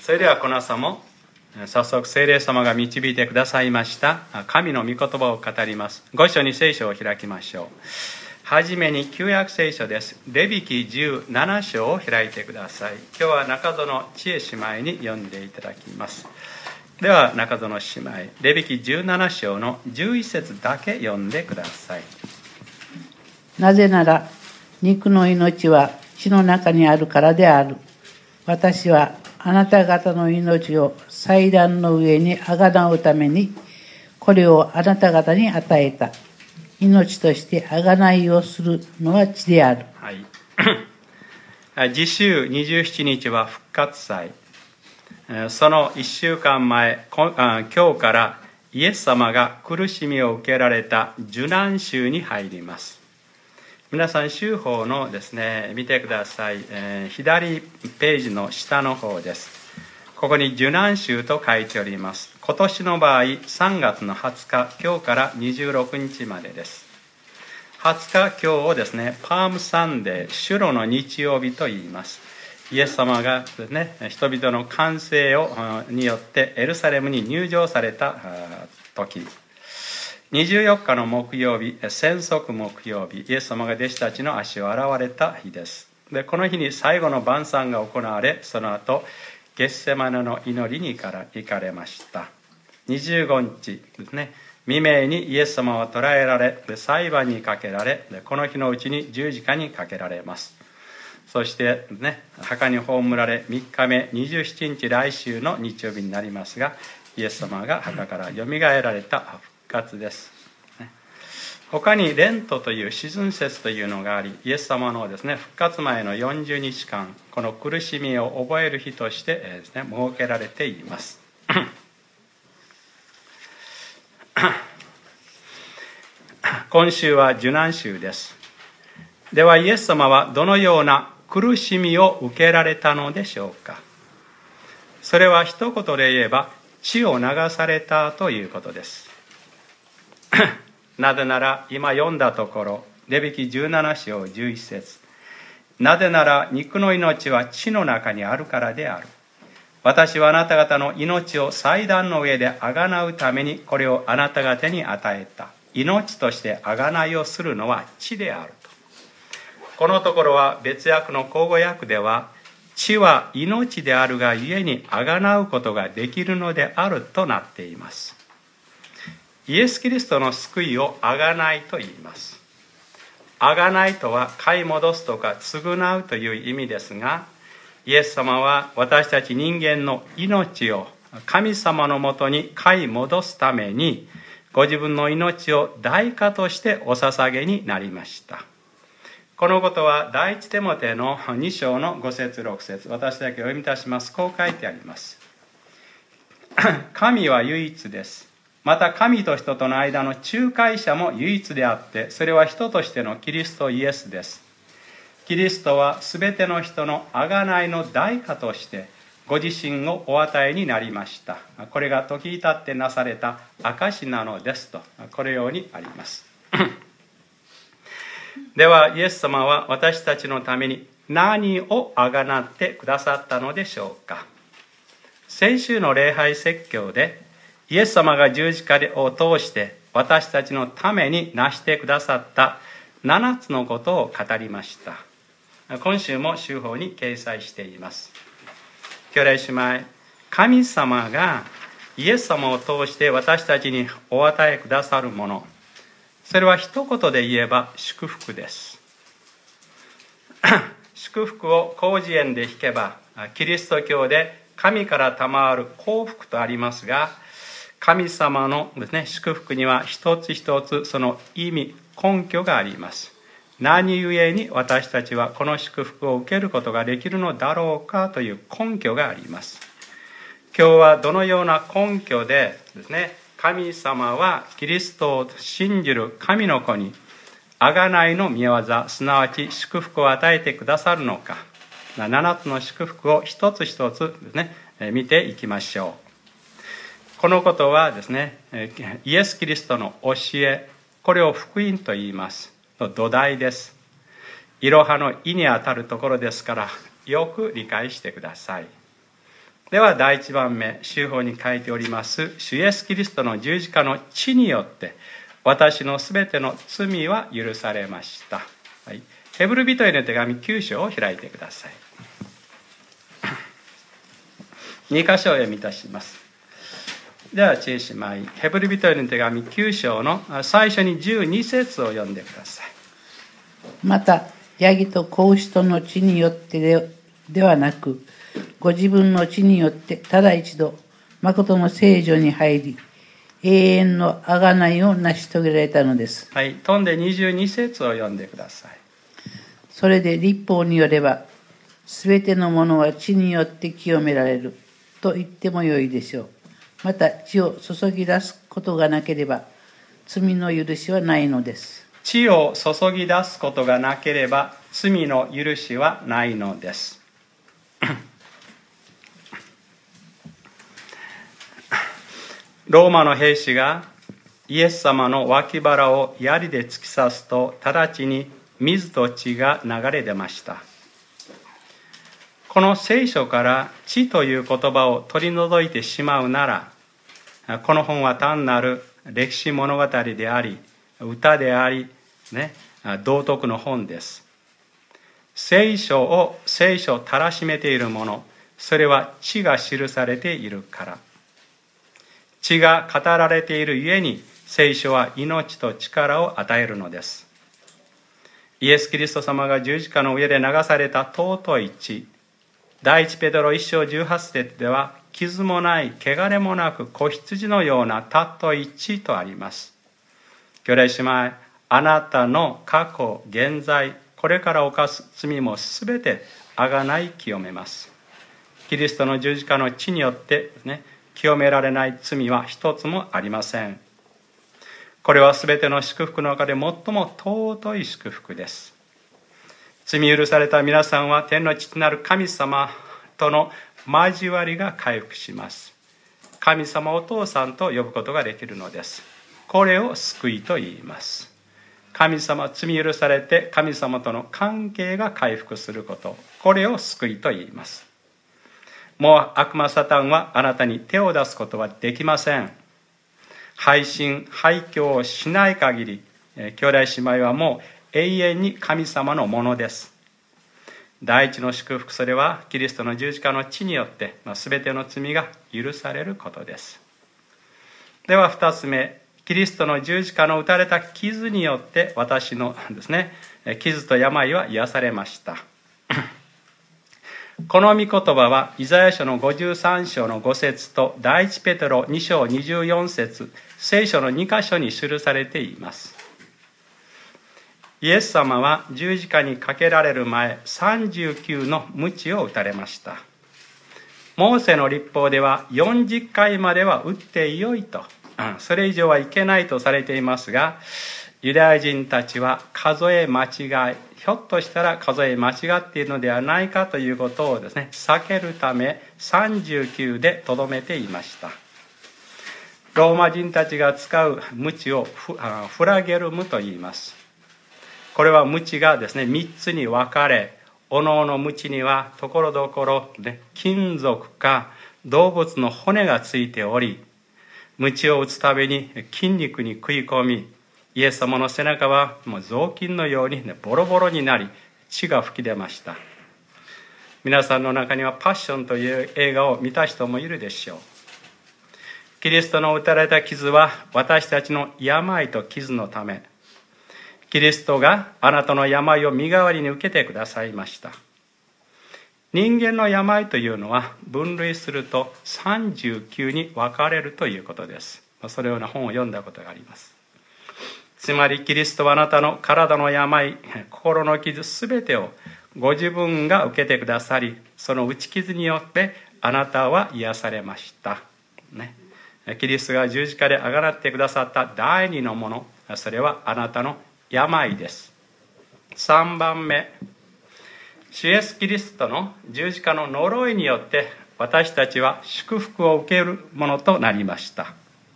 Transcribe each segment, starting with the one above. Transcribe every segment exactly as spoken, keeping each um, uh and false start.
それではこの朝も早速聖霊様が導いてくださいました神の御言葉を語ります。ご一緒に聖書を開きましょう。はじめに旧約聖書です。レビ記じゅうなな章を開いてください。今日は中園千恵姉妹に読んでいただきます。では中園姉妹、レビ記じゅうなな章のじゅういち節だけ読んでください。 なぜなら肉の命は血の中にあるからである。私はあなた方の命を祭壇の上にあがなうためにこれをあなた方に与えた。命としてあがないをするのは血である。 はい、次週にじゅうしちにちは復活祭。そのいっしゅうかんまえ、今日からイエス様が苦しみを受けられた受難週に入ります。皆さん週報のですね、見てください、えー、左ページの下の方です。ここに受難週と書いております。今年の場合さんがつのはつか、今日からにじゅうろくにちまでです。はつか、今日をですね、パームサンデー、主路の日曜日と言います。イエス様がですね、人々の歓声をによってエルサレムに入場された時、にじゅうよっかの木曜日、宣息木曜日、イエス様が弟子たちの足を洗われた日です。で、この日に最後の晩餐が行われ、その後ゲッセマネの祈りに行かれました。にじゅうごにちですね、未明にイエス様は捕らえられ、裁判にかけられ、この日のうちに十字架にかけられます。そしてね、墓に葬られみっかめ、にじゅうしちにち、来週の日曜日になりますが、イエス様が墓からよみがえられた復活です。他にレントというシズン節というのがあり、イエス様のですね、復活前のよんじゅうにちかん、この苦しみを覚える日としてですね、設けられています。今週は受難週です。ではイエス様はどのような苦しみを受けられたのでしょうか。それは一言で言えば血を流されたということです。なぜなら今読んだところ、レビ記じゅうなな章じゅういち節、なぜなら肉の命は血の中にあるからである。私はあなた方の命を祭壇の上であがなうためにこれをあなた方に与えた。命としてあがないをするのは血であると。このところは別訳の口語訳では、血は命であるがゆえにあがなうことができるのであるとなっています。イエス・キリストの救いをあがないと言います。あがないとは買い戻すとか償うという意味ですが、イエス様は私たち人間の命を神様のもとに買い戻すために、ご自分の命を代価としてお捧げになりました。このことは第一テモテのに章のご節ろく節、私だけお読みいたします。こう書いてあります。神は唯一です。また神と人との間の仲介者も唯一であって、それは人としてのキリストイエスです。キリストはすべての人の贖いの代価としてご自身をお与えになりました。これが時至ってなされた証なのですと、このようにあります。ではイエス様は私たちのために何を贖ってくださったのでしょうか。先週の礼拝説教でイエス様が十字架を通して私たちのために成してくださったななつのことを語りました。今週も週報に掲載しています。兄弟姉妹、神様がイエス様を通して私たちにお与えくださるもの、それは一言で言えば祝福です。祝福を広辞苑で引けば、キリスト教で神から賜る幸福とありますが、神様のですね、祝福には一つ一つその意味、根拠があります。何故に私たちはこの祝福を受けることができるのだろうかという根拠があります。今日はどのような根拠でですね、神様はキリストを信じる神の子に贖いの御業、すなわち祝福を与えてくださるのか、ななつの祝福を一つ一つですね、見ていきましょう。このことはですね、イエス・キリストの教え、これを福音と言います。土台です。いろはの意にあたるところですから、よく理解してください。 では第一番目、修法に書いております主イエスキリストの十字架の血によって私のすべての罪は許されました。はい、ヘブル人への手紙きゅう章を開いてください。に箇所を読み出します。ではチェイ姉妹、ヘブル人への手紙きゅう章の最初にじゅうに節を読んでください。 またヤギと子牛との血によって で, ではなく、ご自分の血によってただ一度誠の聖所に入り、永遠の贖いを成し遂げられたのです。 はい、飛んでにじゅうに節を読んでください。 それで律法によれば、すべてのものは血によって清められると言ってもよいでしょう。また血を注ぎ出すことがなければ罪の許しはないのです。 血を注ぎ出すことがなければ罪の許しはないのです。ローマの兵士がイエス様の脇腹を槍で突き刺すと、直ちに水と血が流れ出ました。この聖書から血という言葉を取り除いてしまうなら、この本は単なる歴史物語であり、歌であり、ね、道徳の本です。聖書を聖書をたらしめているもの、それは血が記されているから。血が語られているゆえに、聖書は命と力を与えるのです。イエス・キリスト様が十字架の上で流された尊い血、第一ペテロいち章じゅうはち節では、傷もない汚れもなく子羊のような尊い血とあります。兄弟姉妹、あなたの過去、現在、これから犯す罪もすべてあがない清めます。キリストの十字架の血によってですね、清められない罪は一つもありません。これはすべての祝福の中で最も尊い祝福です。罪許された皆さんは天の父なる神様との交わりが回復します。神様をお父さんと呼ぶことができるのです。これを救いと言います。神様、罪許されて神様との関係が回復すること、これを救いと言います。もう悪魔サタンはあなたに手を出すことはできません。背信背教をしない限り、兄弟姉妹はもう永遠に神様のものです。第一の祝福、それはキリストの十字架の血によって、まあ、全ての罪が許されることです。では二つ目、キリストの十字架の打たれた傷によって私のですね、傷と病は癒されました。この御言葉はイザヤ書のごじゅうさん章のご節と第一ペテロに章にじゅうよん節、聖書のに箇所に記されています。イエス様は十字架にかけられる前、さんじゅうきゅうの鞭を打たれました。モーセの律法ではよんじゅっかいまでは打ってよいと、それ以上はいけないとされていますが、ユダヤ人たちは数え間違い、ひょっとしたら数え間違っているのではないかということをですね、避けるためさんじゅうきゅうでとどめていました。ローマ人たちが使う鞭をフ, フラゲルムと言います。これは鞭がですね、みっつに分かれ、おのおの鞭にはところどころ、ね、金属か動物の骨がついており、鞭を打つたびに筋肉に食い込み、イエス様の背中はもう雑巾のように、ね、ボロボロになり血が吹き出ました。皆さんの中にはパッションという映画を見た人もいるでしょう。キリストの打たれた傷は私たちの病と傷のため、キリストがあなたの病を身代わりに受けてくださいました。人間の病というのは分類するとさんじゅうきゅうに分かれるということです。そのような本を読んだことがあります。つまりキリストはあなたの体の病、心の傷すべてをご自分が受けてくださり、その打ち傷によってあなたは癒されました、ね、キリストが十字架であがなってくださった第二のもの、それはあなたの病です。さんばんめ、主イエスキリストの十字架の呪いによって私たちは祝福を受けるものとなりました。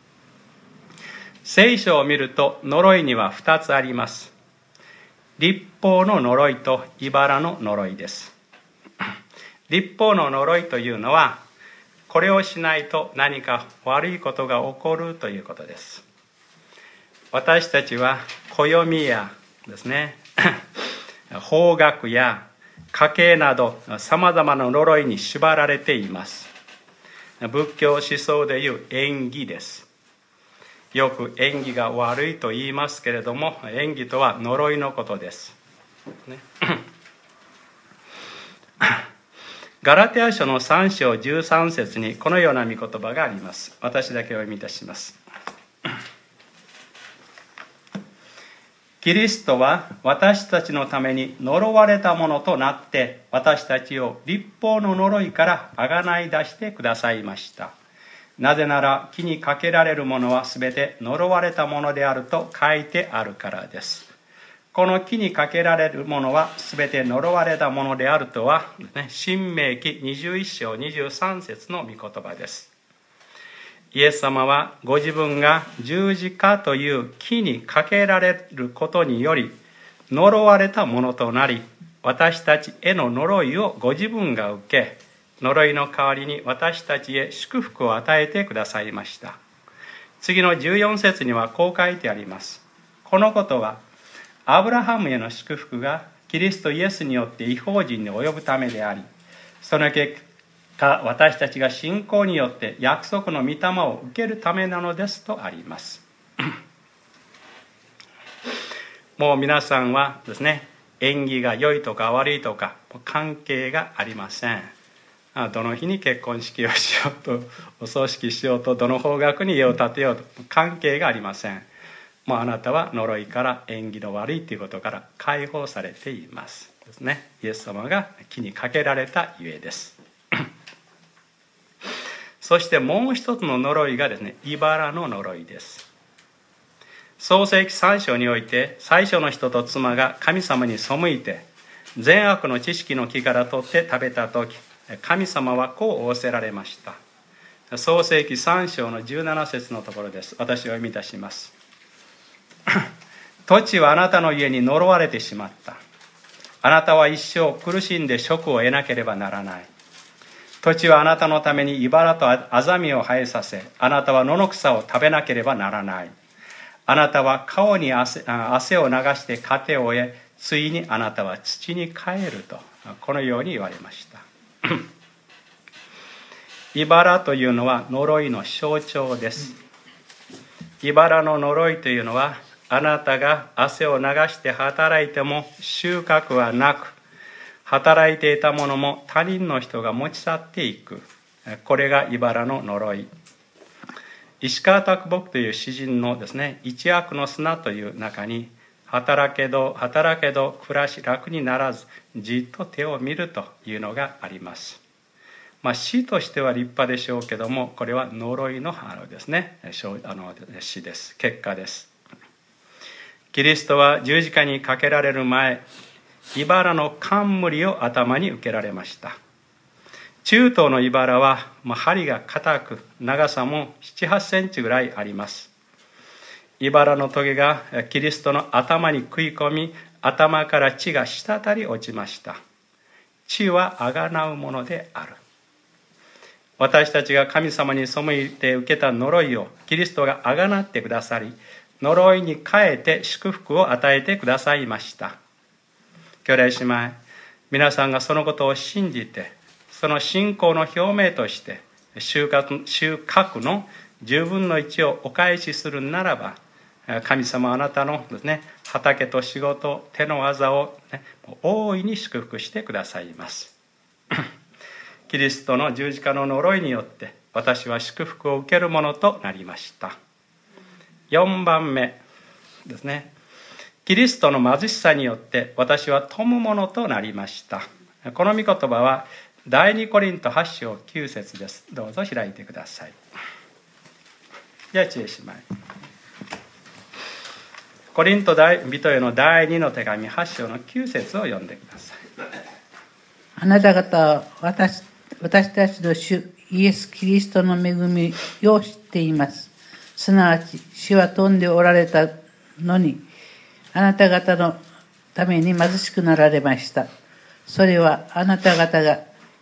聖書を見ると呪いにはふたつあります。律法の呪いと茨の呪いです。律法の呪いというのは、 これをしないと何か悪いことが起こるということです。私たちは暦やですね方角や家計などさまざまな呪いに縛られています。仏教思想でいう縁起です。よく縁起が悪いと言いますけれども、縁起とは呪いのことです、ね、ガラテヤ書のさん章じゅうさん節にこのような御言葉があります。私だけお読みいたします。キリストは私たちのために呪われたものとなって、私たちを律法の呪いからあがない出してくださいました。なぜなら木にかけられるものはすべて呪われたものであると書いてあるからです。この木にかけられるものはすべて呪われたものであるとは、ね、申命記にじゅういち章にじゅうさん節の御言葉です。イエス様はご自分が十字架という木にかけられることにより呪われたものとなり、私たちへの呪いをご自分が受け、呪いの代わりに私たちへ祝福を与えてくださいました。次のじゅうよん節にはこう書いてあります。このことはアブラハムへの祝福がキリストイエスによって異邦人に及ぶためであり、その結果私たちが信仰によって約束の御霊を受けるためなのですとあります。もう皆さんはですね、縁起が良いとか悪いとか関係がありません。どの日に結婚式をしようと、お葬式しようと、どの方角に家を建てようと関係がありません。もうあなたは呪いから縁起の悪いということから解放されていますですね。イエス様が木にかけられたゆえですそしてもう一つの呪いがですね、茨の呪いです。創世記さん章において最初の人と妻が神様に背いて善悪の知識の木から取って食べたとき、神様はこう仰せられました。創世記さん章のじゅうなな節のところです。私を読み出します。土地はあなたの家に呪われてしまった。あなたは一生苦しんで職を得なければならない。土地はあなたのために茨とアザミを生えさせ、あなたは野の草を食べなければならない。あなたは顔に 汗, 汗を流して糧を終え、ついにあなたは土に帰ると、このように言われました茨というのは呪いの象徴です。茨の呪いというのは、あなたが汗を流して働いても収穫はなく、働いていたものも他人の人が持ち去っていく。これが茨の呪い。石川啄木という詩人のですね、一悪の砂という中に、働けど働けど暮らし楽にならず、じっと手を見るというのがあります。まあ、詩としては立派でしょうけども、これは呪いのあのですね、あの詩です。結果です。キリストは十字架にかけられる前、茨の冠を頭に受けられました。中東の茨は、まあ、針が硬く、長さもなな、はちセンチぐらいあります。茨のトゲがキリストの頭に食い込み、頭から血が滴り落ちました。血はあがなうものである。私たちが神様に背いて受けた呪いをキリストがあがなってくださり、呪いに変えて祝福を与えてくださいました。兄弟姉妹、皆さんがそのことを信じて、その信仰の表明として収穫、収穫のじゅうぶんのいちをお返しするならば、神様はあなたのですね、畑と仕事、手の技を、ね、大いに祝福してくださいますキリストの十字架の呪いによって私は祝福を受けるものとなりました。よんばんめですね。キリストの貧しさによって私は富むものとなりました。この御言葉は第二コリントはち章きゅう節です。どうぞ開いてください。じゃあ知恵姉妹、コリント人への第二の手紙はち章のきゅう節を読んでください。 あなた方は 私, 私たちの主イエス・キリストの恵みを知っています。すなわち主は富んでおられたのに、あなた方のために貧しくなられました。それはあなた方が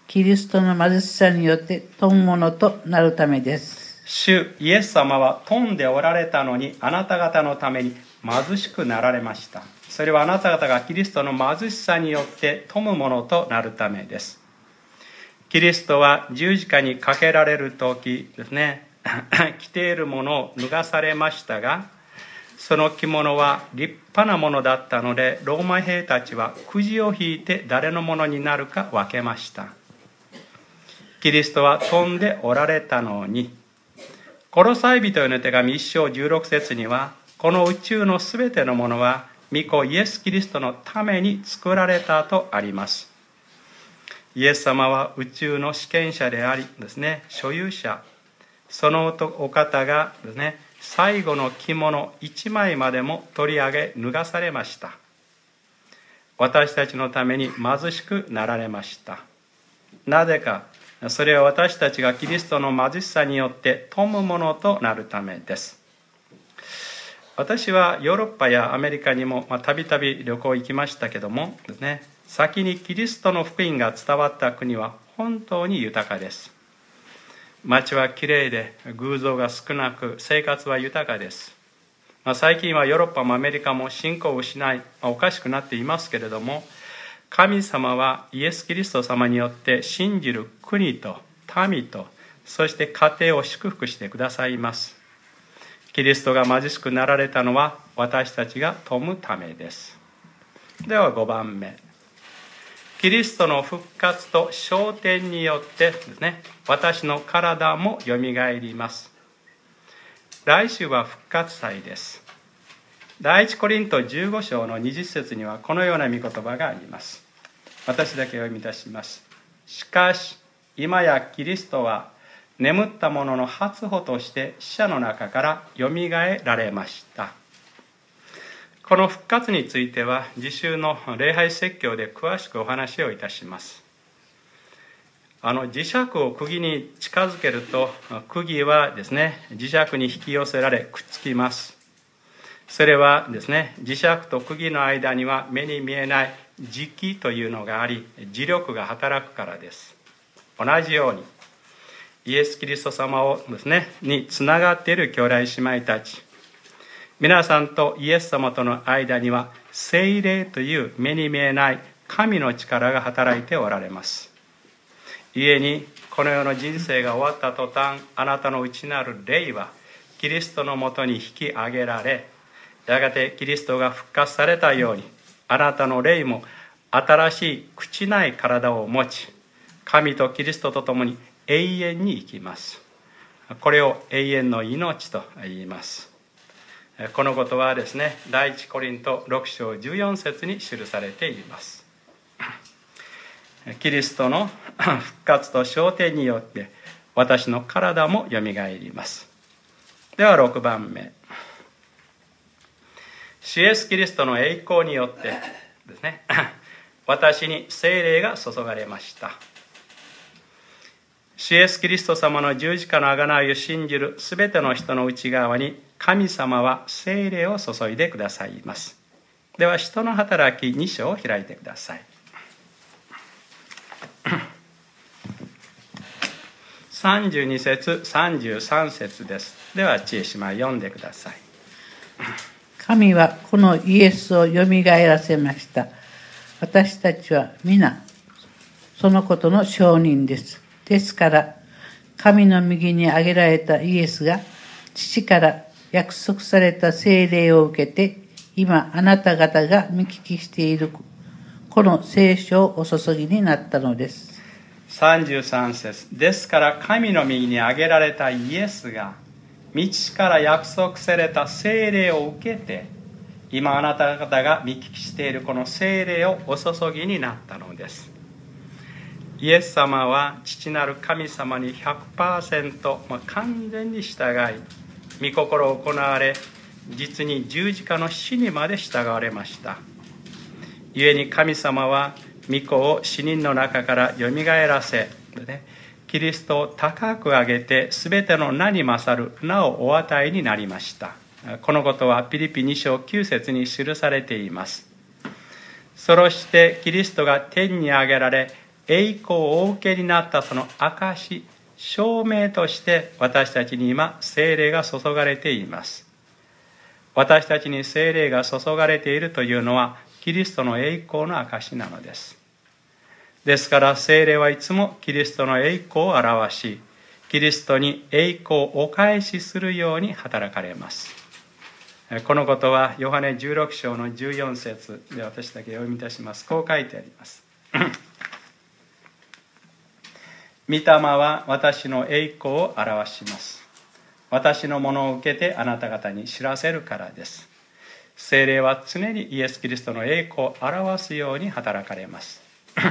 キリストの貧しさによって富むものとなるためです。 主イエス様は富んでおられたのに、あなた方のために貧しくなられました。それはあなた方がキリストの貧しさによって富むものとなるためです。キリストは十字架にかけられる時ですね、着ているものを脱がされましたが、その着物は立派なものだったので、ローマ兵たちはくじを引いて誰のものになるか分けました。キリストは富んでおられたのに、コロサイ人への手紙いっ章じゅうろく節には、この宇宙のすべてのものは御子イエス・キリストのために作られたとあります。イエス様は宇宙の主権者でありですね、所有者、そのお方がですね、最後の着物一枚までも取り上げ脱がされました。私たちのために貧しくなられました。なぜか、それは私たちがキリストの貧しさによって富むものとなるためです。私はヨーロッパやアメリカにもたびたび旅行行きましたけどもですね、先にキリストの福音が伝わった国は本当に豊かです。街はきれいで偶像が少なく、生活は豊かです。まあ、最近はヨーロッパもアメリカも信仰を失い、まあ、おかしくなっていますけれども、神様はイエス・キリスト様によって信じる国と民と、そして家庭を祝福してくださいます。キリストが貧しくなられたのは私たちが富むためです。ではごばんめ、キリストの復活と昇天によってですね、私の体もよみがえります。来週は復活祭です。第一コリントじゅうご章のにじゅっ節にはこのような御言葉があります。私だけ読みいたします。しかし今やキリストは眠った者の初歩として死者の中からよみがえられました。この復活については次週の礼拝説教で詳しくお話をいたします。あの磁石を釘に近づけると、釘はですね、磁石に引き寄せられくっつきます。それはですね、磁石と釘の間には目に見えない磁気というのがあり、磁力が働くからです。同じようにイエス・キリスト様をですねにつながっている兄弟姉妹たち、皆さんとイエス様との間には聖霊という目に見えない神の力が働いておられます。故にこの世の人生が終わった途端、あなたの内なる霊はキリストのもとに引き上げられ、やがてキリストが復活されたように、あなたの霊も新しい朽ちない体を持ち、神とキリストと共に永遠に生きます。これを永遠の命と言います。このことはですね、第一コリントろく章じゅうよん節に記されています。キリストの復活と昇天によって私の体もよみがえります。ではろくばんめ、主イエスキリストの栄光によってですね、私に聖霊が注がれました。主イエスキリスト様の十字架の贖いを信じるすべての人の内側に神様は聖霊を注いでくださいます。では使徒の働きに章を開いてください。さんじゅうに節さんじゅうさん節です。では知恵姉妹読んでください。 神はこのイエスをよみがえらせました。私たちは皆そのことの証人です。ですから神の右に挙げられたイエスが父から約束された聖霊を受けて、今あなた方が見聞きしているこの聖書をお注ぎになったのです。 さんじゅうさん節、ですから神の右に挙げられたイエスが道から約束された聖霊を受けて、今あなた方が見聞きしているこの聖霊をお注ぎになったのです。イエス様は父なる神様に ひゃくパーセント、まあ、完全に従い、御心を行われ、実に十字架の死にまで従われました。故に神様は御子を死人の中からよみがえらせ、キリストを高く上げてすべての名に勝る名をお与えになりました。このことはピリピに章きゅう節に記されています。そしてキリストが天に上げられ、 栄光をお受けになったその証、証明として私たちに今聖霊が注がれています。私たちに聖霊が注がれているというのはキリストの栄光の証なのです。ですから聖霊はいつもキリストの栄光を表し、キリストに栄光をお返しするように働かれます。このことはヨハネじゅうろく章のじゅうよん節で私だけ読みいたします。こう書いてあります。御霊は私の栄光を表します。私のものを受けてあなた方に知らせるからです。聖霊は常にイエス・キリストの栄光を表すように働かれます。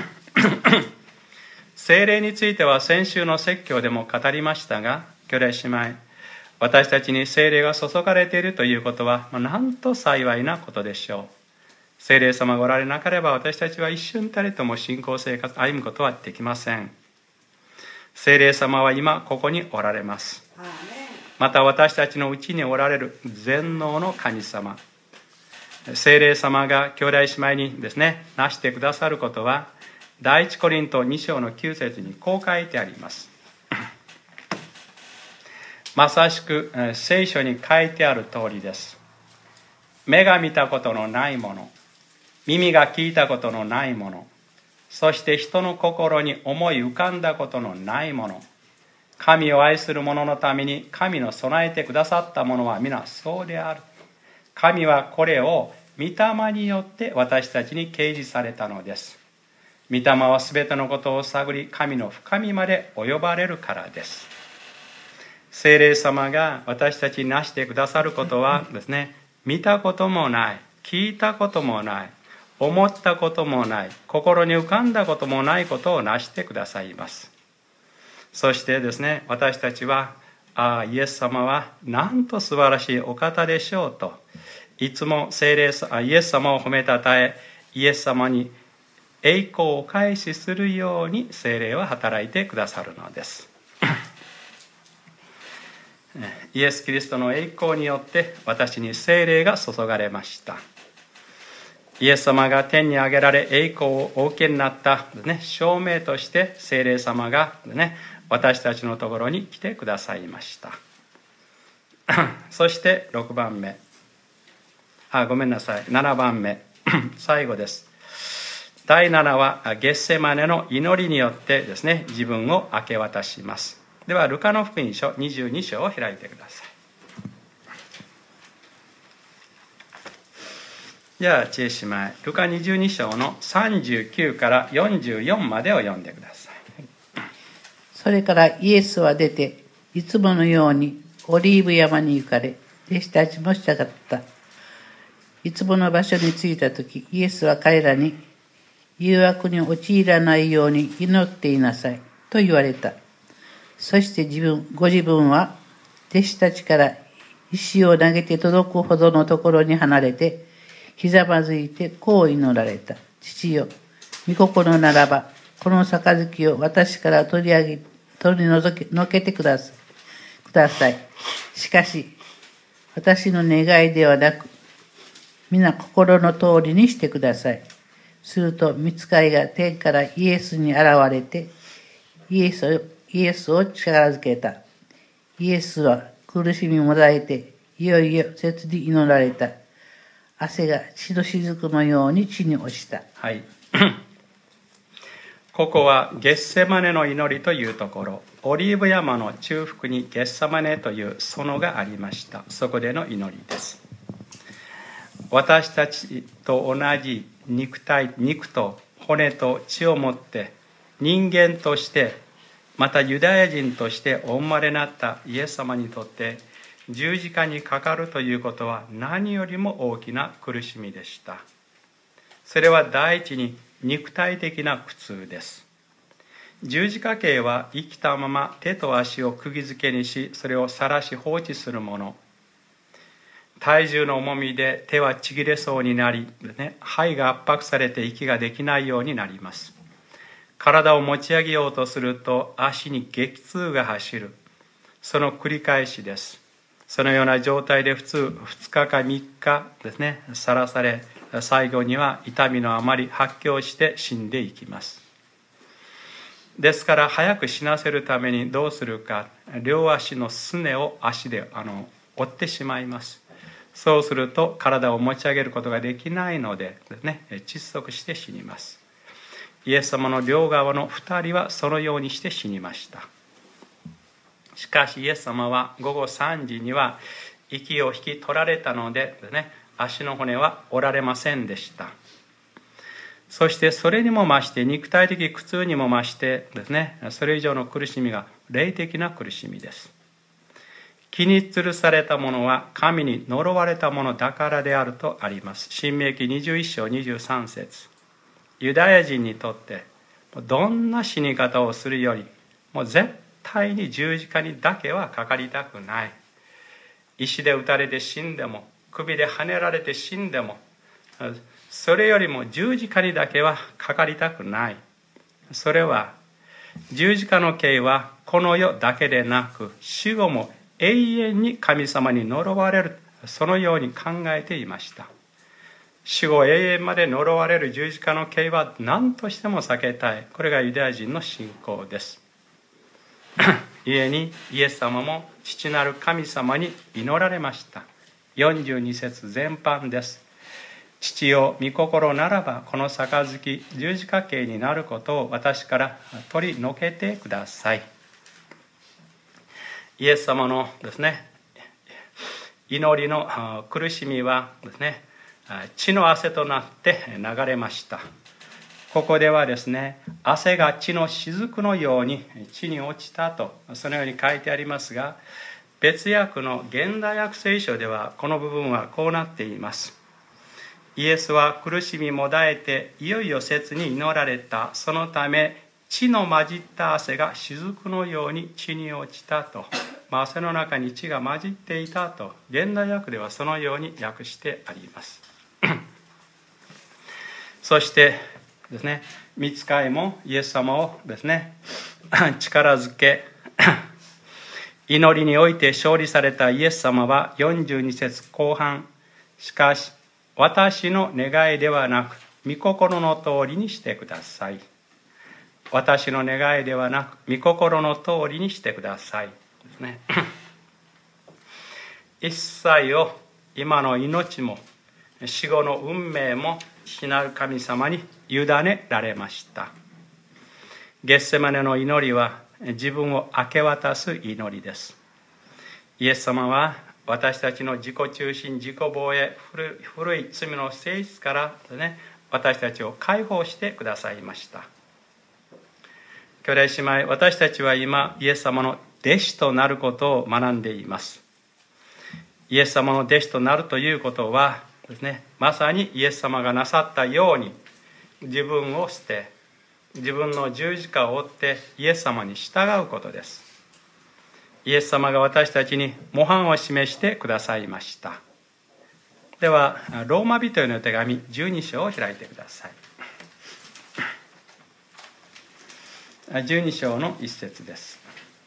聖霊については先週の説教でも語りましたが、兄弟姉妹、私たちに聖霊が注がれているということは、まあ、なんと幸いなことでしょう。聖霊様がおられなければ私たちは一瞬たりとも信仰生活を歩むことはできません。聖霊様は今ここにおられます。また私たちのうちにおられる全能の神様、聖霊様が兄弟姉妹にですね、なしてくださることは、第一コリントに章のきゅう節にこう書いてあります。まさしく聖書に書いてある通りです。目が見たことのないもの、耳が聞いたことのないもの、そして人の心に思い浮かんだことのないもの、神を愛する者のために神の備えてくださったものは皆そうである。神はこれを御霊によって私たちに掲示されたのです。御霊はすべてのことを探り、神の深みまで及ばれるからです。聖霊様が私たちになしてくださることはですね、見たこともない、聞いたこともない、思ったこともない、心に浮かんだこともないことをなしてくださいます。そしてですね、私たちは、ああ、イエス様はなんと素晴らしいお方でしょうと、いつも聖霊イエス様を褒めたたえ、イエス様に栄光をお返しするように聖霊は働いてくださるのです。イエス・キリストの栄光によって私に聖霊が注がれました。イエス様が天に上げられ栄光をお受けになった、ね、証明として聖霊様が、ね、私たちのところに来てくださいました。そしてろくばんめ、あ、ごめんなさい、ななばんめ最後です。だいななはゲッセマネの祈りによってですね、自分を明け渡します。ではルカの福音書にじゅうに章を開いてください。じゃあ知恵姉妹、ルカにじゅうに章のさんじゅうきゅうからよんじゅうよんまでを読んでください。 それからイエスは出て、いつものようにオリーブ山に行かれ、弟子たちも従った。いつもの場所に着いたとき、イエスは彼らに、誘惑に陥らないように祈っていなさいと言われた。そして自分、ご自分は弟子たちから石を投げて届くほどのところに離れて、ひざまずいてこう祈られた。父よ、御心ならば、この杯を私から取り上げ、取り除け、のけてください。ください。しかし、私の願いではなく、皆心の通りにしてください。すると、御使いが天からイエスに現れて、イエスを、イエスを力づけた。イエスは苦しみもだえて、いよいよ切に祈られた。汗が血の雫のように地に落ちた。 はい。ここはゲッセマネの祈りというところ、オリーブ山の中腹にゲッセマネという園がありました。そこでの祈りです。私たちと同じ肉体、肉と骨と血を持って人間としてまたユダヤ人としてお生まれになったイエス様にとって十字架にかかるということは何よりも大きな苦しみでした。それは第一に肉体的な苦痛です。十字架刑は生きたまま手と足を釘付けにし、それを晒し放置するもの。体重の重みで手はちぎれそうになり、ね、肺が圧迫されて息ができないようになります。体を持ち上げようとすると足に激痛が走る。その繰り返しです。そのような状態で普通ふつかかみっかですね、さらされ、最後には痛みのあまり発狂して死んでいきます。 ですから早く死なせるためにどうするか、両足のすねを足であの折ってしまいます。そうすると体を持ち上げることができないので、ね、窒息して死にます。イエス様の両側のふたりはそのようにして死にました。しかしイエス様は午後さんじには息を引き取られたので、ね、足の骨は折られませんでした。そしてそれにも増して肉体的苦痛にも増してですね、それ以上の苦しみが霊的な苦しみです。木に吊るされたものは神に呪われたものだからであるとあります。申命記にじゅういっ章にじゅうさん節。ユダヤ人にとってどんな死に方をするよりもう絶対に十字架にだけはかかりたくない。石で打たれて死んでも、首で跳ねられて死んでも、それよりも十字架にだけはかかりたくない。それは十字架の刑はこの世だけでなく死後も永遠に神様に呪われる、そのように考えていました。死後永遠まで呪われる十字架の刑は何としても避けたい。これがユダヤ人の信仰です。故にイエス様も父なる神様に祈られました。よんじゅうに節全般です。父よ、御心ならばこの杯十字架刑になることを私から取り除けてください。イエス様のですね、祈りの苦しみはですね、血の汗となって流れました。ここではですね、汗が血の雫のように地に落ちたとそのように書いてありますが、別訳の現代訳聖書ではこの部分はこうなっています。イエスは苦しみもだえていよいよ切に祈られた。そのため血の混じった汗が雫のように地に落ちたと、まあ、汗の中に血が混じっていたと現代訳ではそのように訳してあります。そしてですね、御使いもイエス様をですね力づけ祈りにおいて勝利されたイエス様はよんじゅうに節後半、しかし私の願いではなく御心の通りにしてください。私の願いではなく御心の通りにしてくださいですね。一切を今の命も死後の運命も父なる神様に委ねられました。ゲッセマネの祈りは自分を明け渡す祈りです。イエス様は私たちの自己中心、自己防衛、古い、古い罪の性質から、ね、私たちを解放してくださいました。兄弟姉妹、私たちは今イエス様の弟子となることを学んでいます。イエス様の弟子となるということはですね、まさにイエス様がなさったように自分を捨て、自分の十字架を追ってイエス様に従うことです。イエス様が私たちに模範を示してくださいました。ではローマ人への手紙じゅうに章を開いてください。じゅうに章の一節です。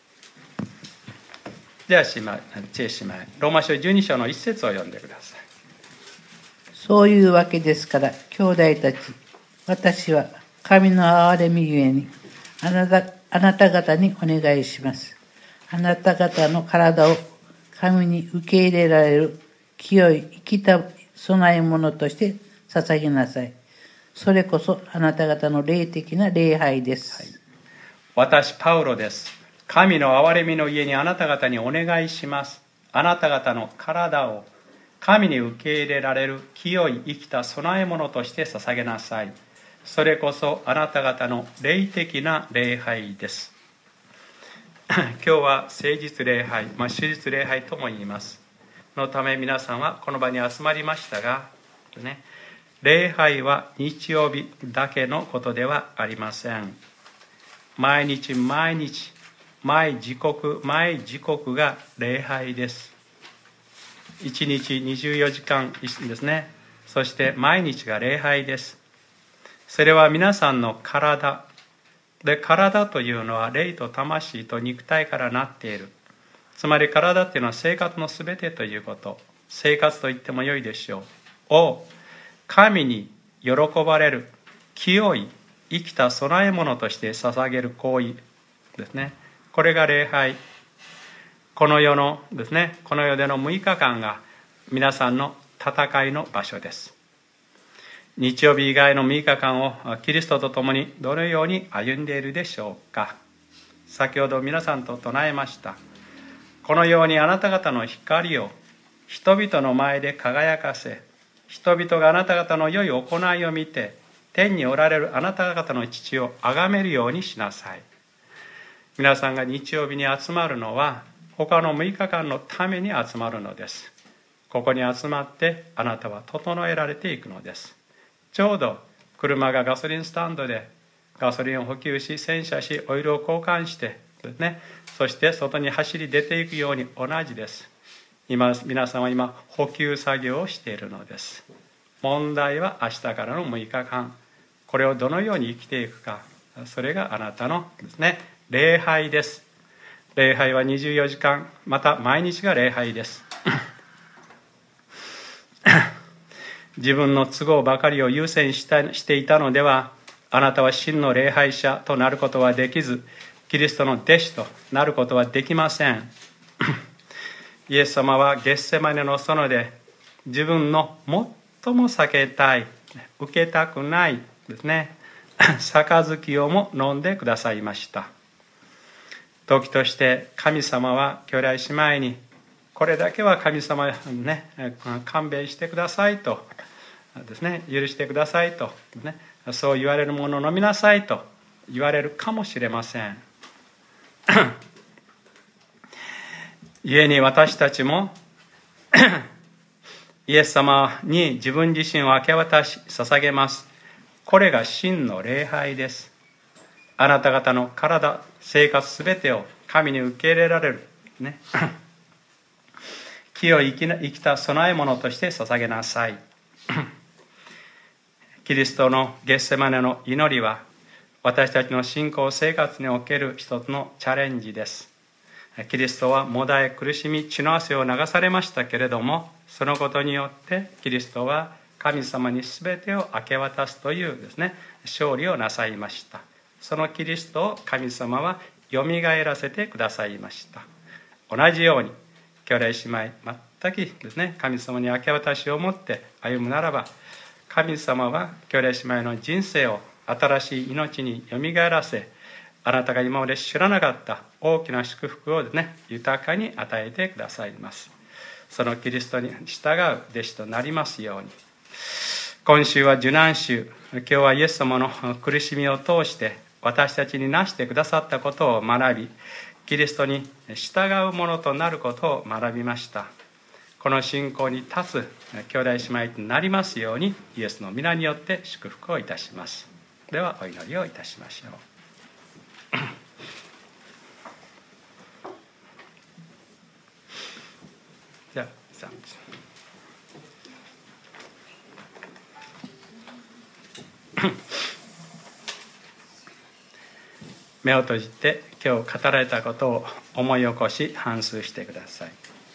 では姉妹、知恵姉妹、ローマ書じゅうに章の一節を読んでください。 そういうわけですから兄弟たち、私は神の憐れみゆえにあなた、あなた方にお願いします。あなた方の体を神に受け入れられる清い生きた供え物として捧げなさい。それこそあなた方の霊的な礼拝です。はい、 私パウロです。神の憐れみの家にあなた方にお願いします。あなた方の体を神に受け入れられる清い生きた供え物として捧げなさい。それこそあなた方の霊的な礼拝です。今日は誠実礼拝、まあ、手術礼拝とも言いますのため皆さんはこの場に集まりましたが、ね、礼拝は日曜日だけのことではありません。毎日毎日毎時刻毎時刻が礼拝です。いちにちにじゅうよじかんですね。そして毎日が礼拝です。それは皆さんの体で、体というのは霊と魂と肉体からなっている。つまり体というのは生活のすべてということ、生活と言っても良いでしょうを神に喜ばれる清い生きた供え物として捧げる行為ですね。これが礼拝。この世のですね、この世でのむいかかんが皆さんの戦いの場所です。日曜日以外のむいかかんをキリストと共にどのように歩んでいるでしょうか。先ほど皆さんと唱えました。このようにあなた方の光を人々の前で輝かせ、人々があなた方の良い行いを見て、天におられるあなた方の父を崇めるようにしなさい。皆さんが日曜日に集まるのは、他のむいかかんのために集まるのです。ここに集まってあなたは整えられていくのです。ちょうど車がガソリンスタンドでガソリンを補給し、洗車し、オイルを交換してですね、そして外に走り出ていくように同じです。今皆さんは今補給作業をしているのです。問題は明日からのむいかかん、これをどのように生きていくか、それがあなたのですね、礼拝です。礼拝はにじゅうよじかん、また毎日が礼拝です。自分の都合ばかりを優先したしていたのでは、あなたは真の礼拝者となることはできず、キリストの弟子となることはできません。イエス様はゲッセマネの園で自分の最も避けたい、受けたくないですね、杯をも飲んでくださいました。時として神様は兄弟姉妹に、これだけは神様ね、勘弁してくださいとですね、許してくださいと、ね、そう言われるものを飲みなさいと言われるかもしれません。故に私たちもイエス様に自分自身を明け渡し捧げます。これが真の礼拝です。あなた方の体、生活すべてを神に受け入れられる、ね、清い生き、生きた供え物として捧げなさい。キリストのゲッセマネの祈りは、私たちの信仰生活における一つのチャレンジです。キリストはもだえ苦しみ血の汗を流されましたけれども、そのことによってキリストは神様に全てを明け渡すというですね、勝利をなさいました。そのキリストを神様はよみがえらせてくださいました。同じように兄弟姉妹全くですね、神様に明け渡しを持って歩むならば、神様は兄弟姉妹の人生を新しい命によみがえらせ、あなたが今まで知らなかった大きな祝福をですね、豊かに与えてくださいます。そのキリストに従う弟子となりますように。今週は受難週、今日はイエス様の苦しみを通して私たちになしてくださったことを学び、キリストに従うものとなることを学びました。この信仰に立つ兄弟姉妹となりますように、イエスの皆によって祝福をいたします。ではお祈りをいたしましょう。じゃあさ目を閉じて今日語られたことを思い起こし反芻してください。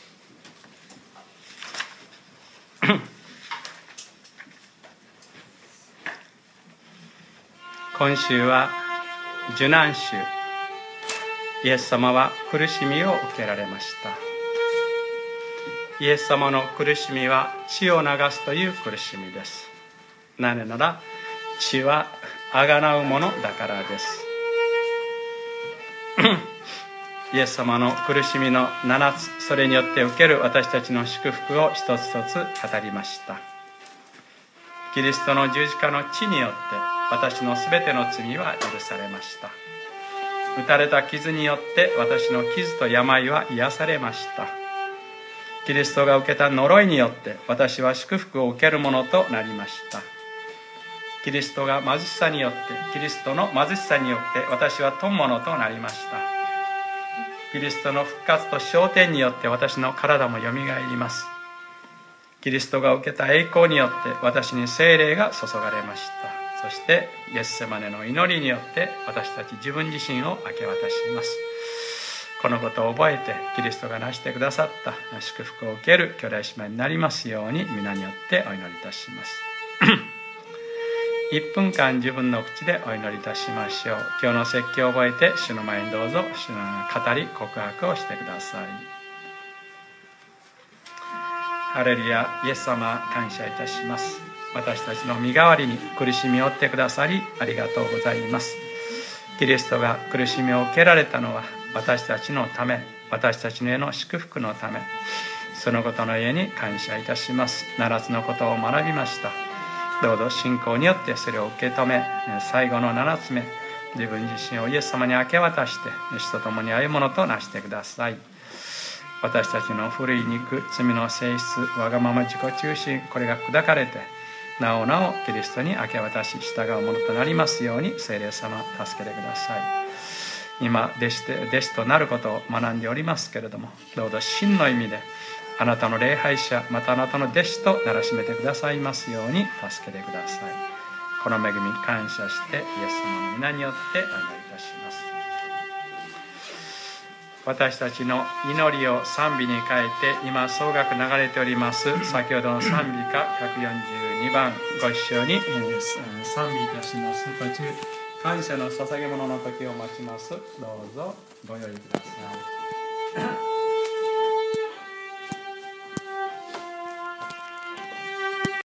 今週は受難週。イエス様は苦しみを受けられました。イエス様の苦しみは血を流すという苦しみです。なぜなら血はあがなうものだからです。イエス様の苦しみのななつ、それによって受ける私たちの祝福を一つ一つ語りました。キリストの十字架の血によって私のすべての罪は許されました。打たれた傷によって私の傷と病は癒されました。キリストが受けた呪いによって私は祝福を受けるものとなりました。キリストが貧しさによってキリストの貧しさによって私は富物となりました。キリストの復活と昇天によって私の体もよみがえります。キリストが受けた栄光によって私に聖霊が注がれました。そしてゲッセマネの祈りによって私たち自分自身を明け渡します。このことを覚えてキリストがなしてくださった祝福を受ける兄弟姉妹になりますように皆によってお祈りいたします。 いっぷんかん自分の口でお祈りいたしましょう。今日の説教を覚えて主の前にどうぞ主の語り告白をしてください。ハレルヤ、イエス様感謝いたします。私たちの身代わりに苦しみを負ってくださりありがとうございます。キリストが苦しみを受けられたのは私たちのため、私たちのへの祝福のため、そのことのゆえに感謝いたします。ななつのことを学びました。どうぞ信仰によってそれを受け止め、最後のななつめ、自分自身をイエス様に明け渡して主と共に歩むものとなしてください。私たちの古い肉、罪の性質、わがまま自己中心、これが砕かれてなおなおキリストに明け渡し従うものとなりますように、聖霊様助けてください。今弟子で弟子となることを学んでおりますけれども、どうぞ真の意味であなたの礼拝者、またあなたの弟子とならしめてくださいますように助けてください。この恵み感謝してイエス様の皆によってお祈りいたします。私たちの祈りを賛美に変えて、今総額流れております先ほどの賛美歌ひゃくよんじゅうにばん、ご一緒に賛美いたします。途中感謝の捧げ物の時を待ちます。どうぞご用意ください。